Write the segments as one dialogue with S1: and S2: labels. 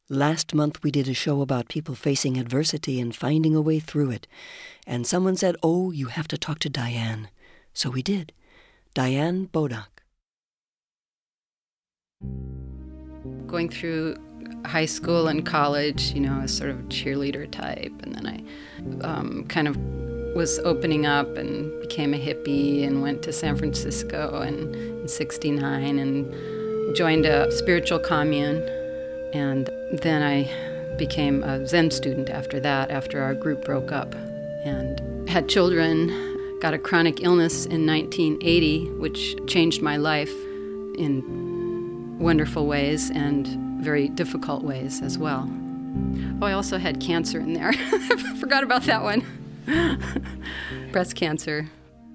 S1: Last month we did a show about people facing adversity and finding a way through it. And someone said, oh, you have to talk to Diane. So we did. Diane Bodock.
S2: Going through high school and college, a sort of cheerleader type. And then I kind of was opening up and became a hippie and went to San Francisco in 1969 and joined a spiritual commune. And then I became a Zen student after that, after our group broke up. And had children, got a chronic illness in 1980, which changed my life in wonderful ways and very difficult ways as well. Oh, I also had cancer in there. I forgot about that one. Breast cancer.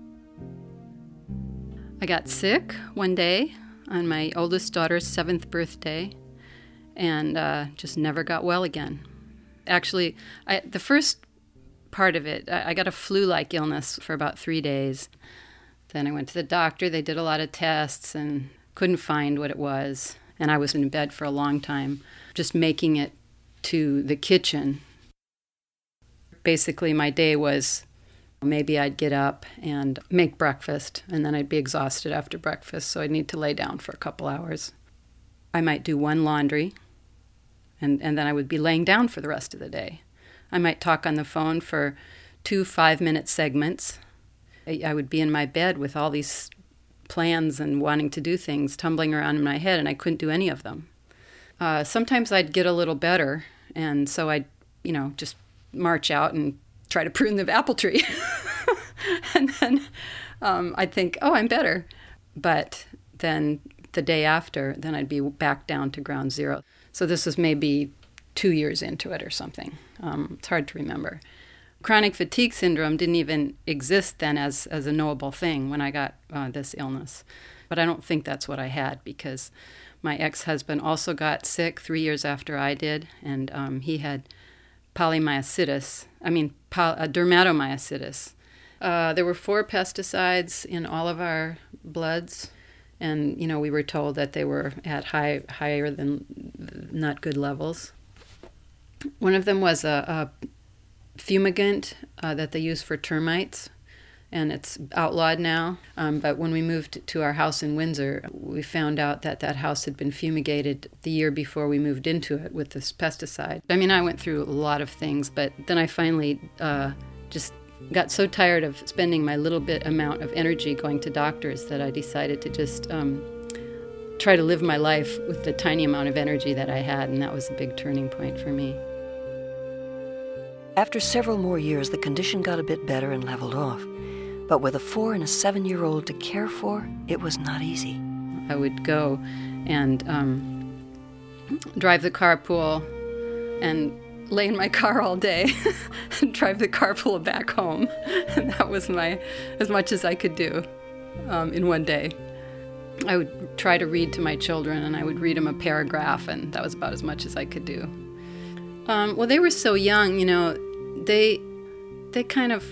S2: I got sick one day on my oldest daughter's 7th birthday and just never got well again. Actually, the first part of it, I got a flu-like illness for about 3 days. Then I went to the doctor. They did a lot of tests and couldn't find what it was. And I was in bed for a long time, just making it to the kitchen. Basically, my day was maybe I'd get up and make breakfast, and then I'd be exhausted after breakfast, so I'd need to lay down for a couple hours. I might do one laundry, and then I would be laying down for the rest of the day. I might talk on the phone for 2 5-minute segments. I would be in my bed with all these plans and wanting to do things tumbling around in my head, and I couldn't do any of them. Sometimes I'd get a little better, and so I'd, just march out and try to prune the apple tree. And then I'd think, oh, I'm better. But then the day after, then I'd be back down to ground zero. So this was maybe 2 years into it or something. It's hard to remember. Chronic fatigue syndrome didn't even exist then as a knowable thing when I got this illness. But I don't think that's what I had, because my ex-husband also got sick 3 years after I did, and he had dermatomyositis. There were 4 pesticides in all of our bloods, and we were told that they were at higher than not good levels. One of them was a fumigant that they use for termites, and it's outlawed now. But when we moved to our house in Windsor, we found out that house had been fumigated the year before we moved into it with this pesticide. I went through a lot of things, but then I finally just got so tired of spending my little bit amount of energy going to doctors that I decided to just try to live my life with the tiny amount of energy that I had, and that was a big turning point for me.
S1: After several more years, the condition got a bit better and leveled off. But with a 4 and a 7-year-old to care for, it was not easy.
S2: I would go and drive the carpool and lay in my car all day and drive the carpool back home. And that was as much as I could do in one day. I would try to read to my children, and I would read them a paragraph, and that was about as much as I could do. Well, they were so young, they kind of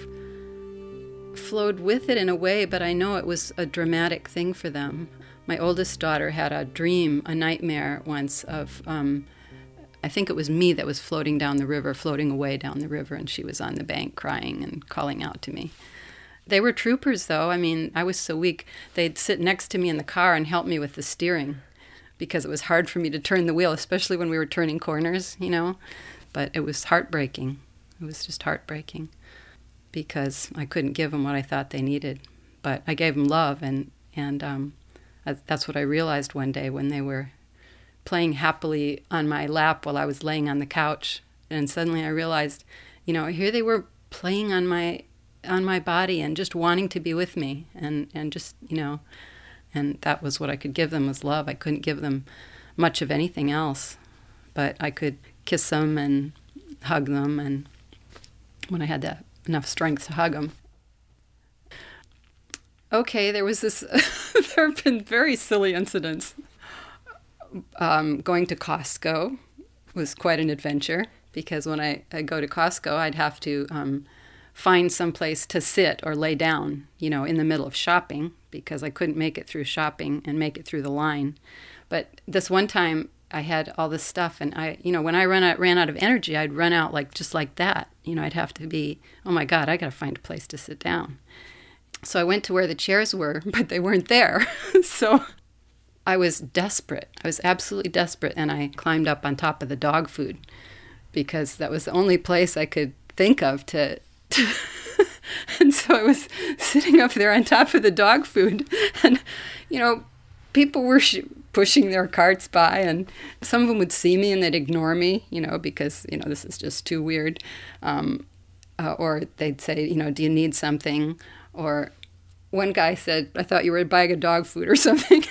S2: flowed with it in a way, but I know it was a dramatic thing for them. My oldest daughter had a nightmare once of, I think it was me that was floating away down the river, and she was on the bank crying and calling out to me. They were troopers, though. I was so weak. They'd sit next to me in the car and help me with the steering, because it was hard for me to turn the wheel, especially when we were turning corners, But it was heartbreaking. It was just heartbreaking, because I couldn't give them what I thought they needed. But I gave them love, and that's what I realized one day when they were playing happily on my lap while I was laying on the couch. And suddenly I realized, here they were playing on my body and just wanting to be with me, and just, and that was what I could give them, was love. I couldn't give them much of anything else, but I could kiss them and hug them, and when I had enough strength to hug them. Okay, there was this, there have been very silly incidents. Going to Costco was quite an adventure, because when I go to Costco, I'd have to find some place to sit or lay down, in the middle of shopping, because I couldn't make it through shopping and make it through the line. But this one time, I had all this stuff, and when I ran out of energy, I'd run out just like that. I'd have to be, oh my God, I got to find a place to sit down. So I went to where the chairs were, but they weren't there. So I was desperate. I was absolutely desperate, and I climbed up on top of the dog food because that was the only place I could think of to and so I was sitting up there on top of the dog food, and, people were pushing their carts by, and some of them would see me and they'd ignore me, because, this is just too weird. Or they'd say, do you need something? Or one guy said, I thought you were a bag of dog food or something.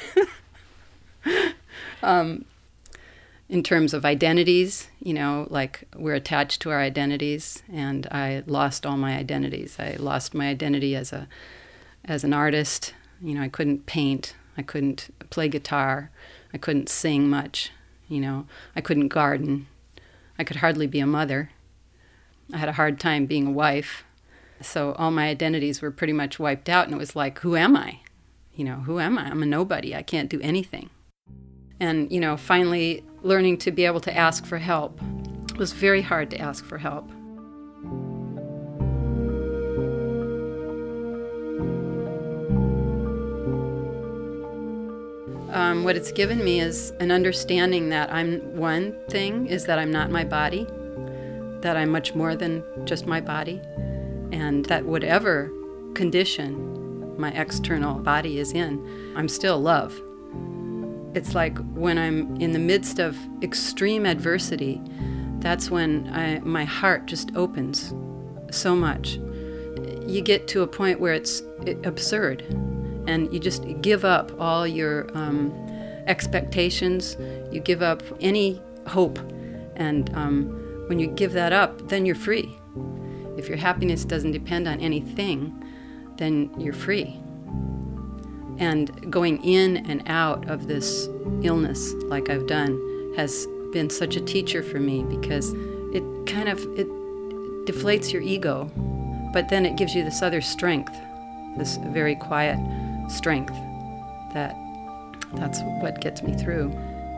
S2: In terms of identities, we're attached to our identities, and I lost all my identities. I lost my identity as an artist. I couldn't paint. I couldn't play guitar. I couldn't sing much. I couldn't garden. I could hardly be a mother. I had a hard time being a wife. So all my identities were pretty much wiped out, and it was like, who am I? Who am I? I'm a nobody. I can't do anything. And, finally learning to be able to ask for help. It was very hard to ask for help. What it's given me is an understanding that one thing is that I'm not my body, that I'm much more than just my body, and that whatever condition my external body is in, I'm still love. It's like when I'm in the midst of extreme adversity, that's when my heart just opens so much. You get to a point where it's absurd, and you just give up all your expectations. You give up any hope, and when you give that up, then you're free. If your happiness doesn't depend on anything, then you're free. And going in and out of this illness, like I've done, has been such a teacher for me, because it deflates your ego, but then it gives you this other strength, this very quiet strength that's what gets me through.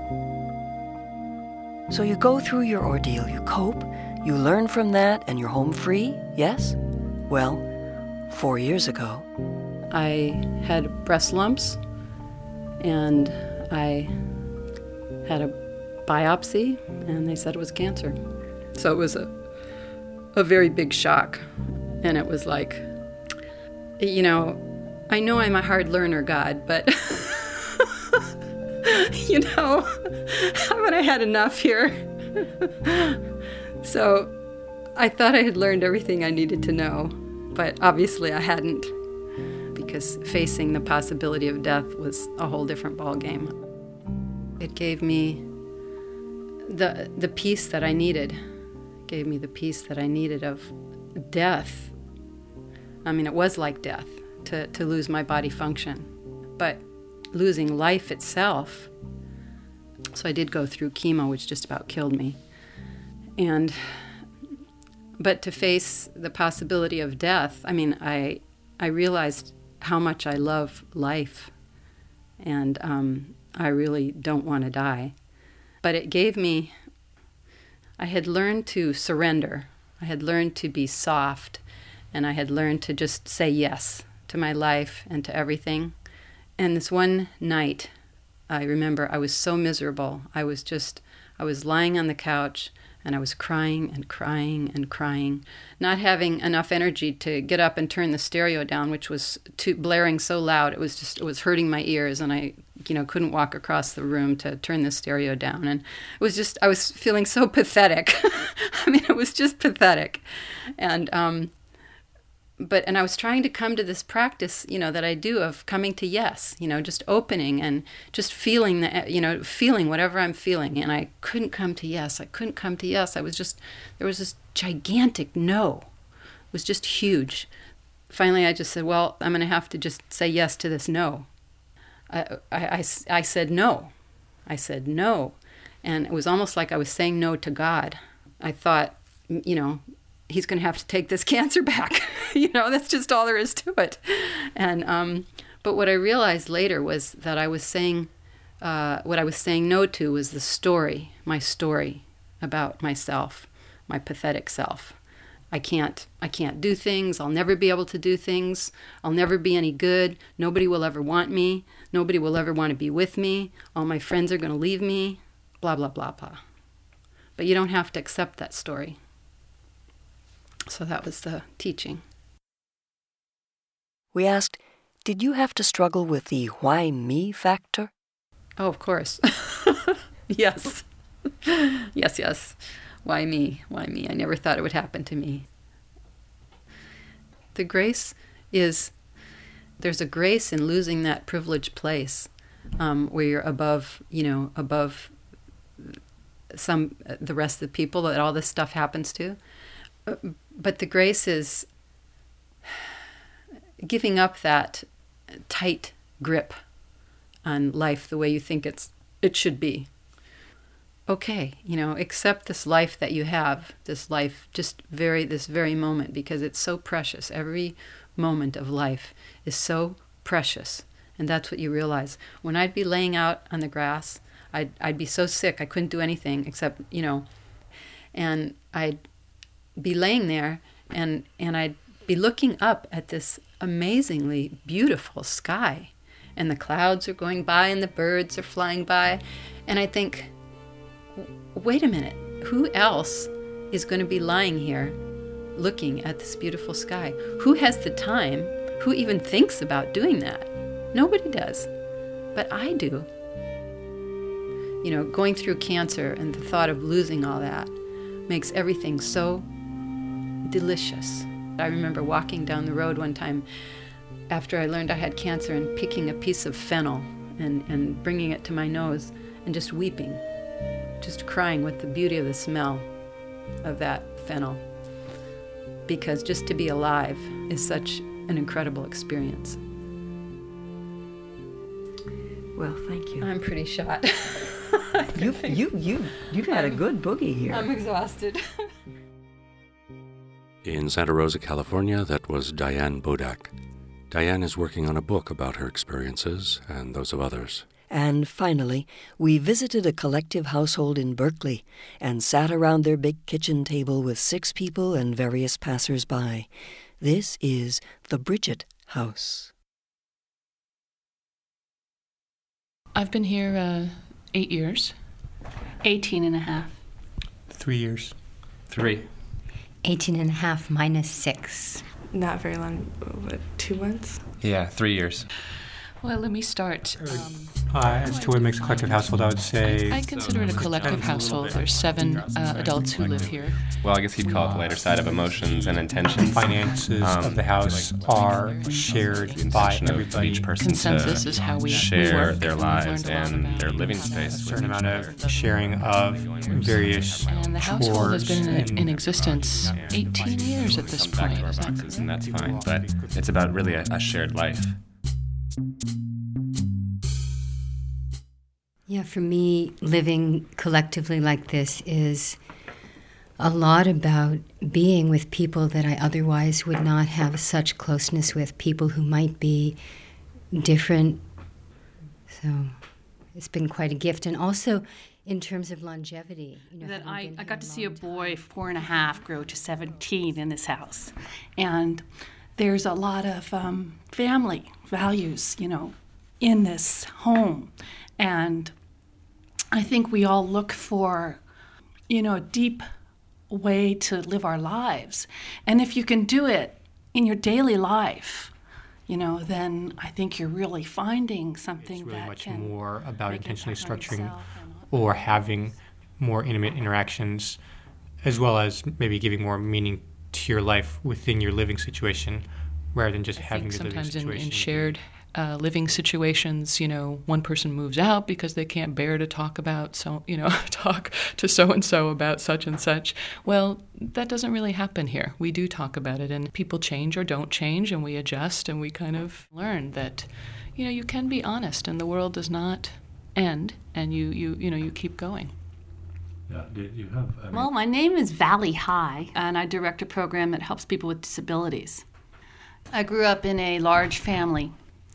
S1: So you go through your ordeal, you cope, you learn from that, and you're home free, yes? Well, 4 years ago,
S2: I had breast lumps, and I had a biopsy, and they said it was cancer. So it was a very big shock, and it was like, I know I'm a hard learner, God, but, haven't I had enough here? So I thought I had learned everything I needed to know, but obviously I hadn't, because facing the possibility of death was a whole different ballgame. It gave me the peace that I needed. It gave me the peace that I needed of death. I mean, it was like death to lose my body function, but losing life itself. So I did go through chemo, which just about killed me. But to face the possibility of death, I mean, I realized how much I love life, and I really don't want to die. But it gave me, I had learned to surrender. I had learned to be soft, and I had learned to just say yes to my life and to everything. And this one night, I remember I was so miserable. I was lying on the couch, and I was crying and crying and crying, not having enough energy to get up and turn the stereo down, which was blaring so loud. It was hurting my ears, and I couldn't walk across the room to turn the stereo down. And I was feeling so pathetic. I mean, it was just pathetic. And I was trying to come to this practice, that I do of coming to yes, just opening and just feeling feeling whatever I'm feeling. And I couldn't come to yes. There was this gigantic no. It was just huge. Finally, I just said, well, I'm going to have to just say yes to this no. I said no. I said no. And it was almost like I was saying no to God. I thought, he's going to have to take this cancer back. That's just all there is to it. And but what I realized later was that I was saying what I was saying no to was the story, my story about myself, my pathetic self. I can't do things. I'll never be able to do things. I'll never be any good. Nobody will ever want me. Nobody will ever want to be with me. All my friends are going to leave me. Blah, blah, blah, blah. But you don't have to accept that story. So that was the teaching.
S1: We asked, did you have to struggle with the why me factor?
S2: Oh, of course. Yes. Yes. Why me? Why me? I never thought it would happen to me. The grace is, there's a grace in losing that privileged place where you're above the rest of the people that all this stuff happens to. But the grace is giving up that tight grip on life the way you think it should be. Okay, accept this life that you have, this life, this very moment, because it's so precious. Every moment of life is so precious, and that's what you realize. When I'd be laying out on the grass, I'd be so sick I couldn't do anything except, and I'd be laying there, and I'd be looking up at this amazingly beautiful sky, and the clouds are going by and the birds are flying by, and I think, wait a minute, who else is going to be lying here looking at this beautiful sky? Who has the time? Who even thinks about doing that? Nobody does. But I do. Going through cancer and the thought of losing all that makes everything so delicious. I remember walking down the road one time after I learned I had cancer and picking a piece of fennel and bringing it to my nose and just weeping. Just crying with the beauty of the smell of that fennel. Because just to be alive is such an incredible experience.
S1: Well, thank you.
S2: I'm pretty shot.
S1: You've had a good boogie here.
S2: I'm exhausted.
S3: In Santa Rosa, California, that was Diane Bodak. Diane is working on a book about her experiences and those of others.
S1: And finally, we visited a collective household in Berkeley and sat around their big kitchen table with 6 people and various passers-by. This is the Bridget House.
S4: I've been here 8 years.
S5: 18 and a half.
S6: 3 years.
S7: 3.
S8: 18 and a half minus 6.
S9: Not very long, 2 months?
S7: Yeah, 3 years.
S4: Well, let me start.
S6: As to what makes a collective household, I would say...
S4: I consider it a collective household. There's 7 adults who live here.
S7: Well, I guess he'd call it the lighter side of emotions and intentions.
S6: Finances of the house are shared by everybody.
S7: Each person
S4: Consensus is how we
S7: share
S4: work,
S7: their lives and their living
S6: A
S7: space.
S6: certain amount of sharing of various
S4: And the household has
S6: chores
S4: been in existence 18 years at this
S7: Back
S4: point.
S7: to our boxes, and that's fine. But it's about really a shared life.
S8: Yeah, for me, living collectively like this is a lot about being with people that I otherwise would not have such closeness with, people who might be different. So it's been quite a gift. And also in terms of longevity.
S5: That I got to see a boy 4.5 grow to 17 in this house. And there's a lot of family values, in this home. And I think we all look for, a deep way to live our lives. And if you can do it in your daily life, then I think you're really finding something
S6: It's really
S5: that
S6: much
S5: can
S6: more about
S5: make
S6: intentionally
S5: impact on
S6: structuring
S5: yourself
S6: or having more intimate interactions, as well as maybe giving more meaning to your life within your living situation, rather than just having the living
S4: Sometimes
S6: situation.
S4: in shared living situations, one person moves out because they can't bear to talk about talk to so-and-so about such and such. Well, that doesn't really happen here. We do talk about it, and people change or don't change, and we adjust, and we kind of learn that, you can be honest, and the world does not end, and you keep going.
S10: Yeah, you have...
S5: Well, my name is Valley High, and I direct a program that helps people with disabilities. I grew up in a large family,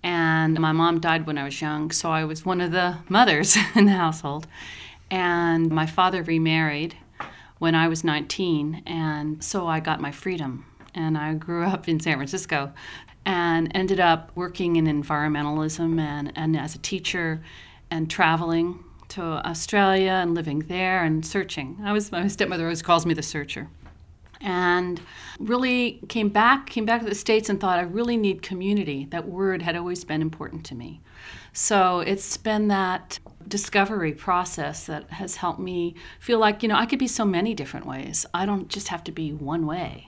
S5: And my mom died when I was young, so I was one of the mothers in the household. And my father remarried when I was 19, and so I got my freedom. And I grew up in San Francisco and ended up working in environmentalism and as a teacher and traveling to Australia and living there and searching. My stepmother always calls me the searcher. And really came back to the States and thought I really need community. That word had always been important to me. So it's been that discovery process that has helped me feel like, I could be so many different ways. I don't just have to be one way.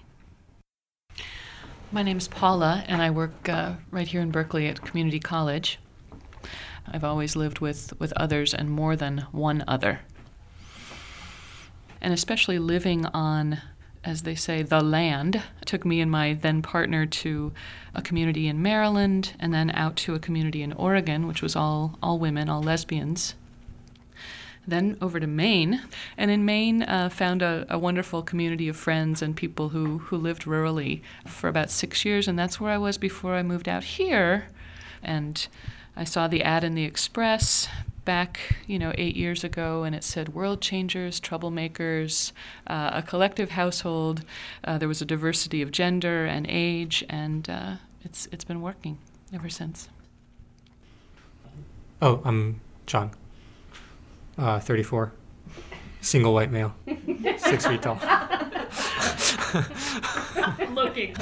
S4: My name's Paula, and I work right here in Berkeley at community college. I've always lived with others and more than one other. And especially living on, as they say, the land. It took me and my then partner to a community in Maryland and then out to a community in Oregon, which was all women, all lesbians. Then over to Maine, and in Maine found a wonderful community of friends and people who lived rurally for about 6 years, and that's where I was before I moved out here. And I saw the ad in the Express back, 8 years ago, and it said world changers, troublemakers, a collective household. There was a diversity of gender and age, and it's been working ever since.
S6: Oh, I'm John. 34. Single white male. 6 feet tall.
S5: Looking.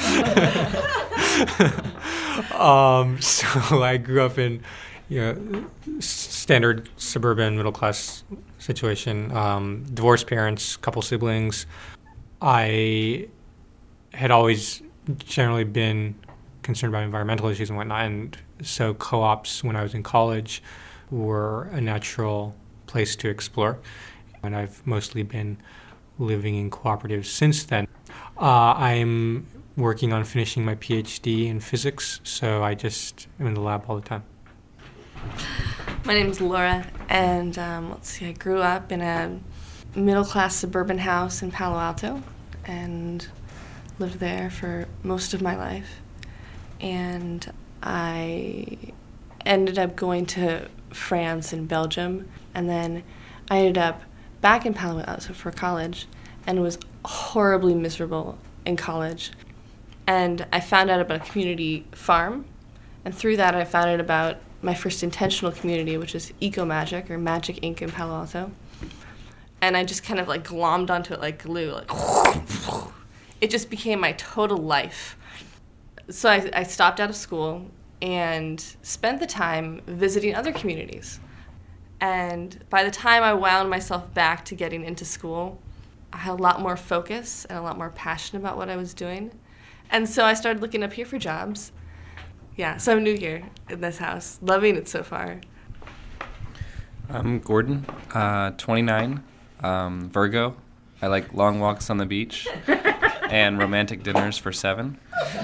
S6: So I grew up in, standard suburban middle class situation. Divorced parents, couple siblings. I had always generally been concerned about environmental issues and whatnot, and so co-ops when I was in college were a natural place to explore, and I've mostly been living in cooperatives since then. I'm working on finishing my PhD in physics, so I just am in the lab all the time.
S9: My name is Laura, and I grew up in a middle-class suburban house in Palo Alto and lived there for most of my life. And I ended up going to France and Belgium, and then I ended up back in Palo Alto for college and was horribly miserable in college. And I found out about a community farm, and through that I found out about my first intentional community, which is Eco Magic, or Magic Inc. in Palo Alto. And I just kind of glommed onto it like glue. It just became my total life. So I stopped out of school and spent the time visiting other communities. And by the time I wound myself back to getting into school, I had a lot more focus and a lot more passion about what I was doing. And so I started looking up here for jobs. Yeah, so I'm new here in this house, loving it so far.
S7: I'm Gordon, 29, Virgo. I like long walks on the beach and romantic dinners for 7.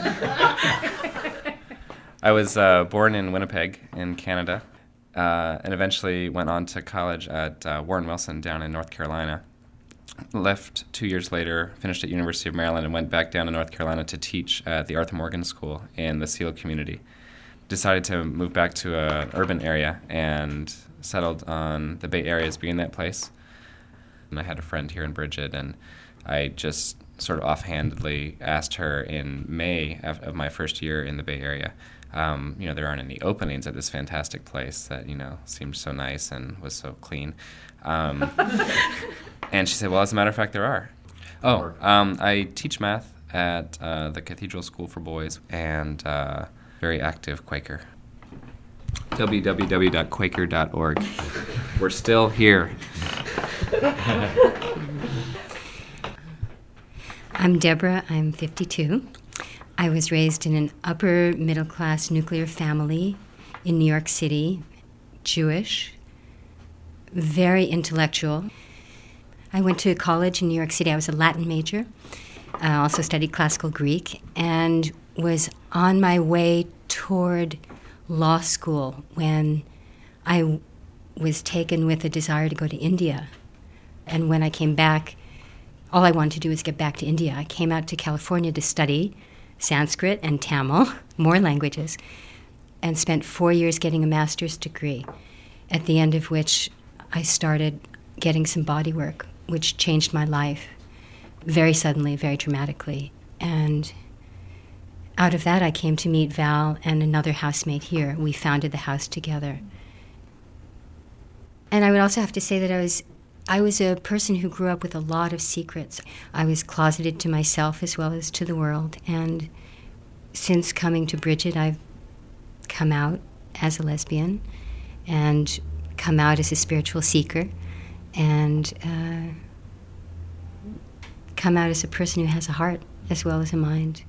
S7: I was born in Winnipeg in Canada and eventually went on to college at Warren Wilson down in North Carolina. Left 2 years later, finished at University of Maryland, and went back down to North Carolina to teach at the Arthur Morgan School in the SEAL community. Decided to move back to an urban area and settled on the Bay Area as being that place. And I had a friend here in Bridget, and I just sort of offhandedly asked her in May of my first year in the Bay Area, there aren't any openings at this fantastic place that, seemed so nice and was so clean. And she said, well, as a matter of fact, there are. I teach math at the Cathedral School for Boys, and very active Quaker. www.quaker.org. We're still here.
S8: I'm Deborah. I'm 52. I was raised in an upper middle class nuclear family in New York City, Jewish, very intellectual. I went to college in New York City. I was a Latin major. I also studied classical Greek and was on my way toward law school when I was taken with a desire to go to India. And when I came back, all I wanted to do was get back to India. I came out to California to study Sanskrit and Tamil, more languages. and spent 4 years getting a master's degree, at the end of which I started getting some body work, which changed my life very suddenly, very dramatically. And out of that, I came to meet Val and another housemate here. We founded the house together. And I would also have to say that I was a person who grew up with a lot of secrets. I was closeted to myself as well as to the world. And since coming to Bridget, I've come out as a lesbian and come out as a spiritual seeker and come out as a person who has a heart as well as a mind.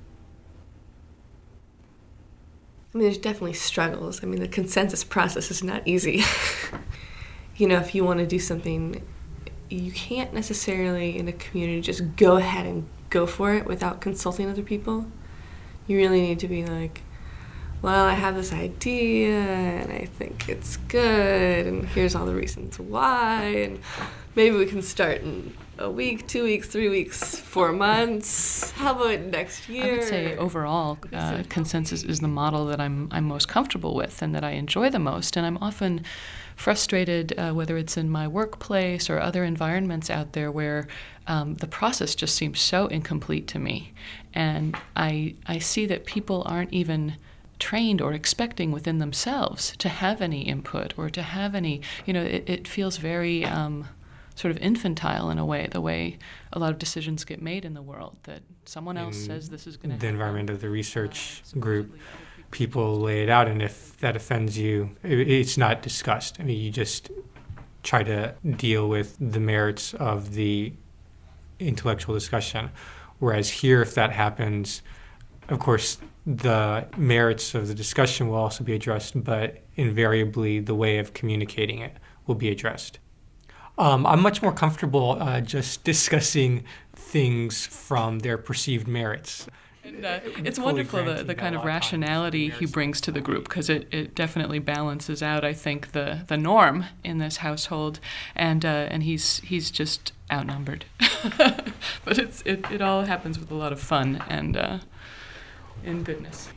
S9: I mean, there's definitely struggles. I mean, the consensus process is not easy. If you want to do something, you can't necessarily in a community just go ahead and go for it without consulting other people. You really need to be like, well, I have this idea and I think it's good and here's all the reasons why, and maybe we can start in a week, 2 weeks, 3 weeks, 4 months. How about next year?
S4: I would say overall, consensus is the model that I'm most comfortable with and that I enjoy the most. And I'm often frustrated, whether it's in my workplace or other environments out there, where the process just seems so incomplete to me. And I see that people aren't even trained or expecting within themselves to have any input or to have any, it feels very sort of infantile in a way, the way a lot of decisions get made in the world, that someone else says this is going to happen.
S6: The environment of the research group, people lay it out, and if that offends you, it's not discussed. I mean, you just try to deal with the merits of the intellectual discussion. Whereas here, if that happens, of course, the merits of the discussion will also be addressed, but invariably the way of communicating it will be addressed. I'm much more comfortable just discussing things from their perceived merits.
S4: And it's wonderful the kind of rationality he brings to the group, because it definitely balances out, I think, the norm in this household, and he's just outnumbered. But it all happens with a lot of fun and in goodness.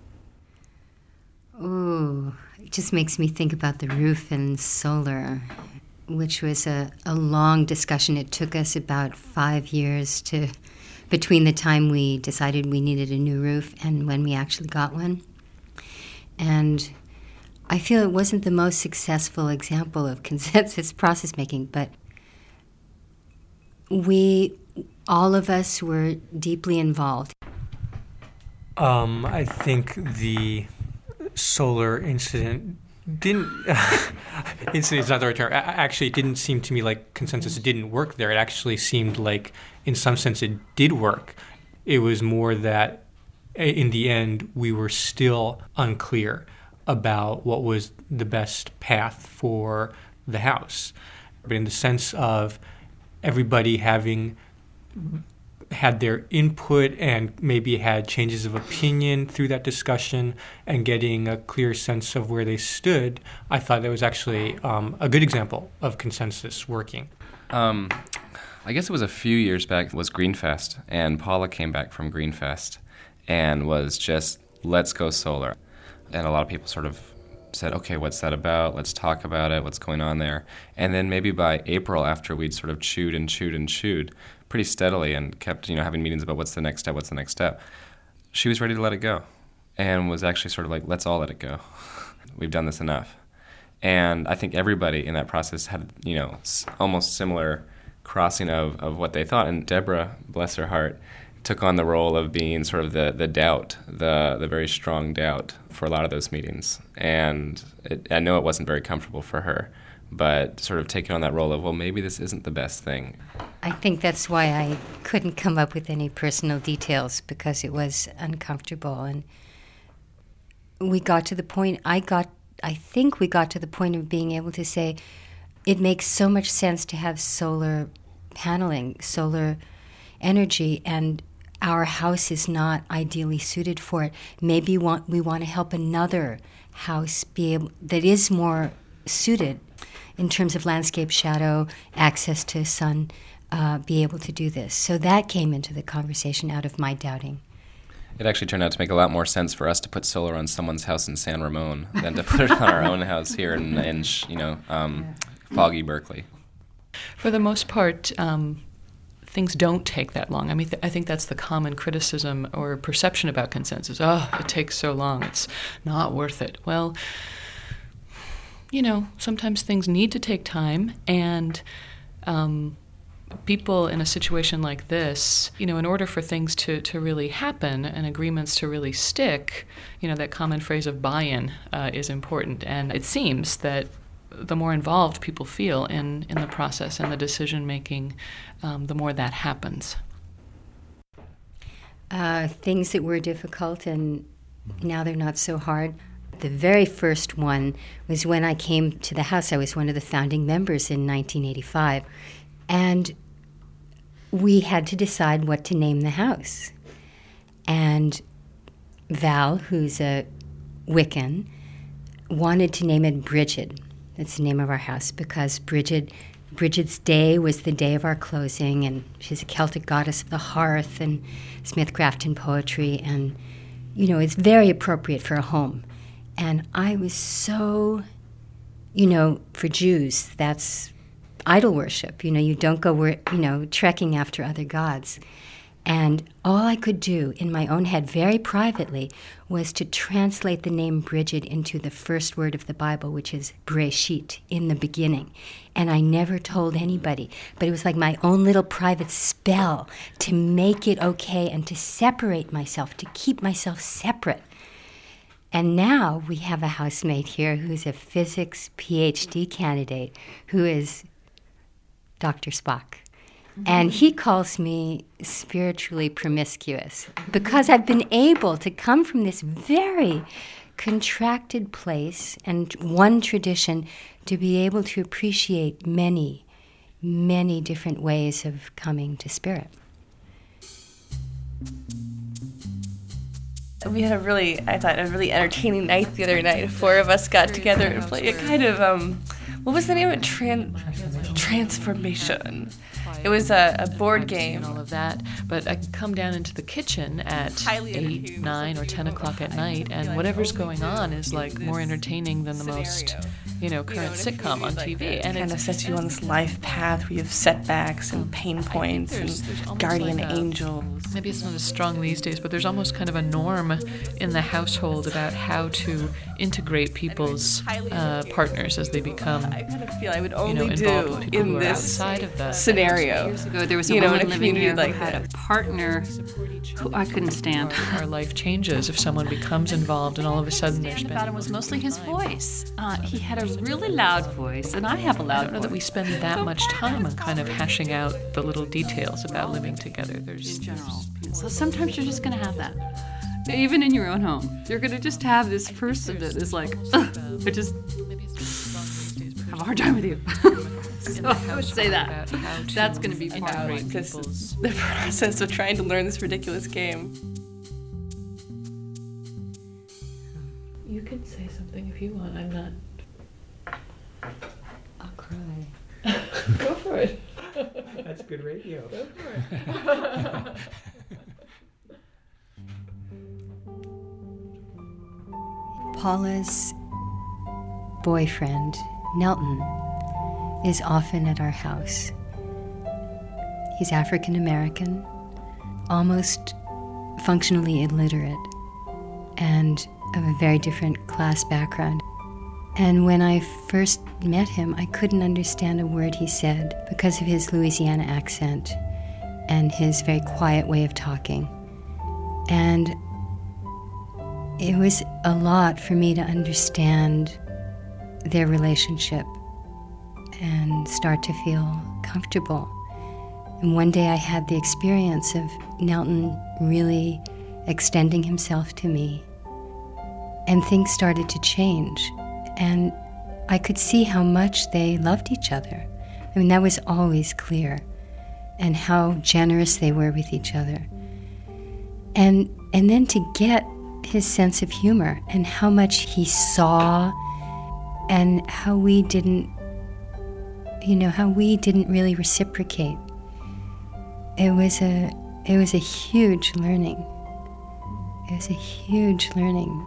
S8: Ooh, it just makes me think about the roof and solar, which was a long discussion. It took us about 5 years between the time we decided we needed a new roof and when we actually got one. And I feel it wasn't the most successful example of consensus process making, but all of us were deeply involved.
S6: I think the solar incident incident's not the right term. Actually, it didn't seem to me like consensus didn't work there. It actually seemed like, in some sense, it did work. It was more that, in the end, we were still unclear about what was the best path for the house. But in the sense of everybody having had their input and maybe had changes of opinion through that discussion and getting a clear sense of where they stood, I thought that was actually a good example of consensus working.
S7: I guess it was a few years back, was Greenfest, and Paula came back from Greenfest and was just, let's go solar. And a lot of people sort of said, okay, what's that about? Let's talk about it. What's going on there? And then maybe by April, after we'd sort of chewed pretty steadily and kept, having meetings about what's the next step, she was ready to let it go and was actually sort of like, let's all let it go. We've done this enough. And I think everybody in that process had, almost similar crossing of what they thought. And Deborah, bless her heart, took on the role of being sort of the doubt, the very strong doubt for a lot of those meetings. And I know it wasn't very comfortable for her, but sort of taking on that role of, well, maybe this isn't the best thing.
S8: I think that's why I couldn't come up with any personal details, because it was uncomfortable. And we got to the point, I think we got to the point of being able to say, it makes so much sense to have solar paneling, solar energy, and our house is not ideally suited for it. Maybe we want to help another house that is more suited in terms of landscape, shadow, access to sun, be able to do this. So that came into the conversation out of my doubting.
S7: It actually turned out to make a lot more sense for us to put solar on someone's house in San Ramon than to put it on our own house here in foggy Berkeley.
S4: For the most part, things don't take that long. I mean, I think that's the common criticism or perception about consensus. Oh, it takes so long. It's not worth it. Well, sometimes things need to take time, and people in a situation like this, in order for things to really happen and agreements to really stick, that common phrase of buy-in is important. And it seems that the more involved people feel in the process and the decision-making, the more that happens.
S8: Things that were difficult and now they're not so hard. The very first one was when I came to the house. I was one of the founding members in 1985. And we had to decide what to name the house. And Val, who's a Wiccan, wanted to name it Bridget. That's the name of our house, because Bridget's day was the day of our closing, and she's a Celtic goddess of the hearth and Smithcraft and poetry, and, it's very appropriate for a home. And I was so, for Jews, that's idol worship. You don't go, trekking after other gods. And all I could do in my own head, very privately, was to translate the name Bridget into the first word of the Bible, which is Breshit, in the beginning. And I never told anybody. But it was like my own little private spell to make it okay and to separate myself, to keep myself separate. And now we have a housemate here who's a physics PhD candidate, who is Dr. Spock. And he calls me spiritually promiscuous because I've been able to come from this very contracted place and one tradition to be able to appreciate many, many different ways of coming to spirit.
S9: We had a really entertaining night the other night. 4 of us got together and played a kind of, what was the name of it? Transformation. It was a board game.
S4: And all of that, but I come down into the kitchen at 8, 9, or 10 o'clock at night, and whatever's going on is like more entertaining than the most, current sitcom on TV.
S9: And it kind of sets you on this life path where you have setbacks and pain points and guardian angels.
S4: Maybe it's not as strong these days, but there's almost kind of a norm in the household about how to integrate people's partners as they become,
S9: I kind of feel I would only do
S4: involved with people
S9: in
S4: who are
S9: this
S4: outside of the
S9: scenario.
S2: Years ago, there was a woman living here who had a partner who I couldn't stand.
S4: Our life changes if someone becomes involved, and all of a sudden there's been...
S2: about it was mostly his voice. He had a really loud voice, and I have a loud voice.
S4: I don't know that we spend that much time on kind of hashing out the little details about living together.
S2: In general. So sometimes you're just going to have that. Even in your own home. You're going to just have this person that is like, I just have a hard time with you. So I would say that. That's going to be part of it.
S9: The process of trying to learn this ridiculous game.
S4: You can say something if you want. I'm not...
S8: I'll cry.
S4: Go for it.
S6: That's good radio.
S4: Go for it.
S8: Paula's boyfriend, Nelton, is often at our house. He's African American, almost functionally illiterate, and of a very different class background. And when I first met him, I couldn't understand a word he said because of his Louisiana accent and his very quiet way of talking. And it was a lot for me to understand their relationship and start to feel comfortable. And one day I had the experience of Nelton really extending himself to me, and things started to change. And I could see how much they loved each other. I mean, that was always clear, and how generous they were with each other. And then to get his sense of humor and how much he saw and how we didn't really reciprocate. It was a huge learning. It was a huge learning.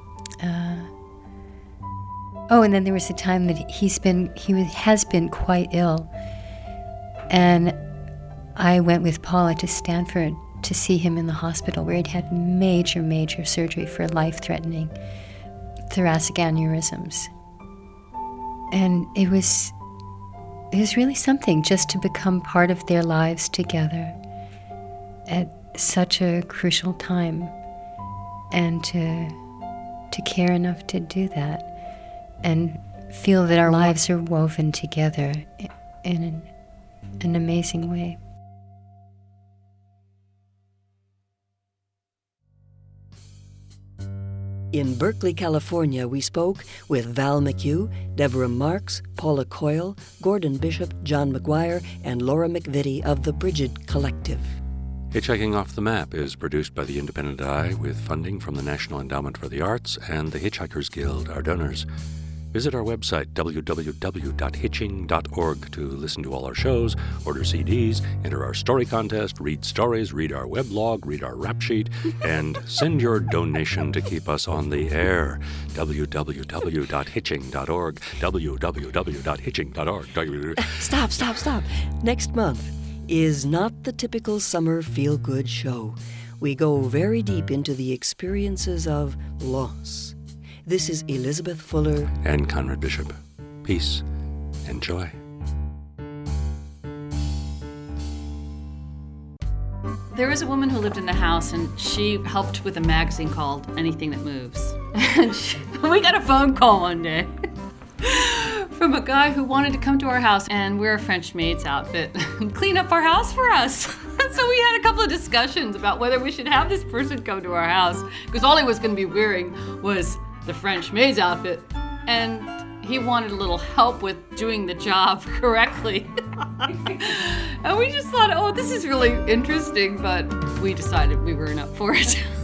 S8: And then there was a time that he has been quite ill, and I went with Paula to Stanford to see him in the hospital, where he'd had major surgery for life-threatening thoracic aneurysms. And it was really something just to become part of their lives together at such a crucial time, and to care enough to do that and feel that our lives are woven together in an amazing way.
S1: In Berkeley, California, we spoke with Val McHugh, Deborah Marks, Paula Coyle, Gordon Bishop, John McGuire, and Laura McVitie of the Bridget Collective.
S3: Hitchhiking Off the Map is produced by the Independent Eye with funding from the National Endowment for the Arts and the Hitchhikers Guild, our donors. Visit our website, www.hitching.org, to listen to all our shows, order CDs, enter our story contest, read stories, read our weblog, read our rap sheet, and send your donation to keep us on the air. www.hitching.org, www.hitching.org.
S1: Stop. Next month is not the typical summer feel-good show. We go very deep into the experiences of loss. This is Elizabeth Fuller
S3: and Conrad Bishop. Peace and joy.
S2: There was a woman who lived in the house, and she helped with a magazine called Anything That Moves. And we got a phone call one day from a guy who wanted to come to our house and wear a French maid's outfit and clean up our house for us. So we had a couple of discussions about whether we should have this person come to our house, because all he was going to be wearing was the French maid's outfit, and he wanted a little help with doing the job correctly. And we just thought, this is really interesting, but we decided we weren't up for it.